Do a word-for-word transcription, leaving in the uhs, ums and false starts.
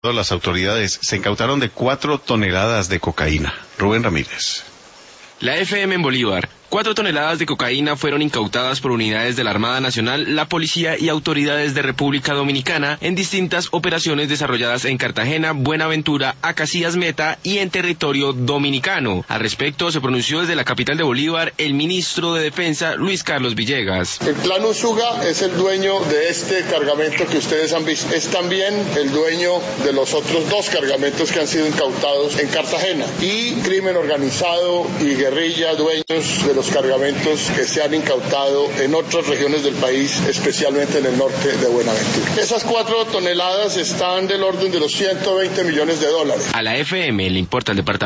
Las autoridades se incautaron de cuatro toneladas de cocaína. Rubén Ramírez. La F M en Bolívar. Cuatro toneladas de cocaína fueron incautadas por unidades de la Armada Nacional, la Policía y autoridades de República Dominicana en distintas operaciones desarrolladas en Cartagena, Buenaventura, Acacías Meta y en territorio dominicano. Al respecto se pronunció desde la capital de Bolívar el ministro de Defensa, Luis Carlos Villegas. El Plan Usuga es el dueño de este cargamento que ustedes han visto. Es también el dueño de los otros dos cargamentos que han sido incautados en Cartagena. Y crimen organizado y guerrilla, dueños de los cargamentos que se han incautado en otras regiones del país, especialmente en el norte de Buenaventura. Esas cuatro toneladas están del orden de los ciento veinte millones de dólares. A la F M le importa el departamento